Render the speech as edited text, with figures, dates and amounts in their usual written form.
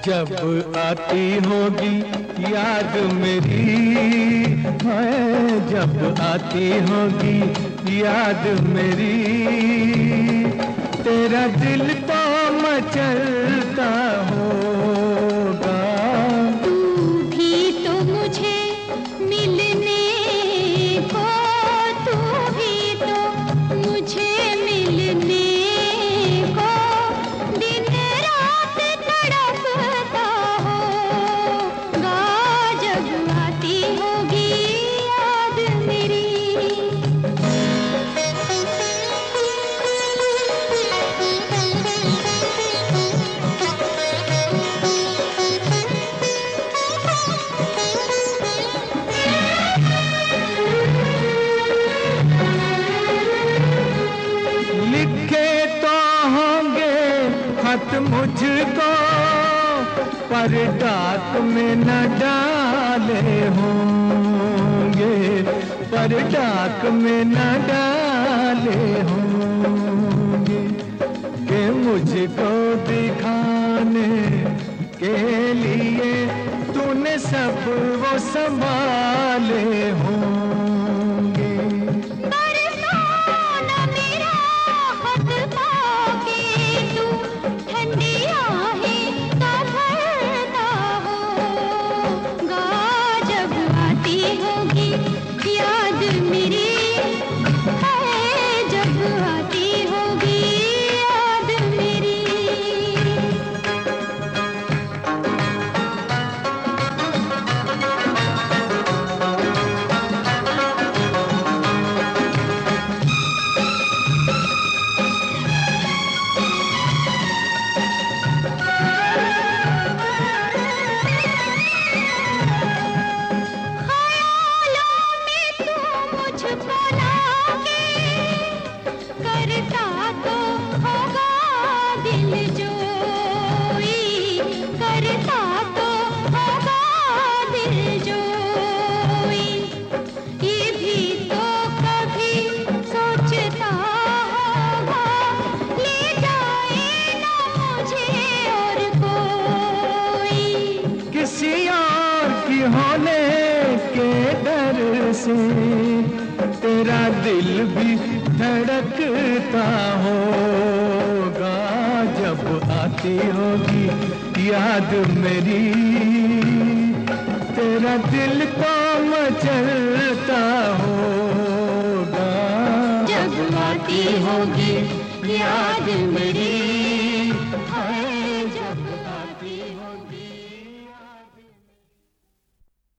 जब आती होगी याद मेरी, है जब आती होगी याद मेरी, तेरा दिल तो मचलता होगा। तू भी तो मुझे मिलने को, तू भी तो मुझे मिलने को दिन रात तड़पता होगा। जब आती होगी याद मेरी। लिखे तो होंगे खत मुझको, पर डाक में न डाले होंगे, पर डाक में न डाले होंगे, कि मुझको दिखाने के लिए तूने सब वो संभाले होंगे। होने के डर से तेरा दिल भी धड़कता होगा। जब आती होगी याद मेरी, तेरा दिल तो मचलता होगा। जब आती होगी याद मेरी।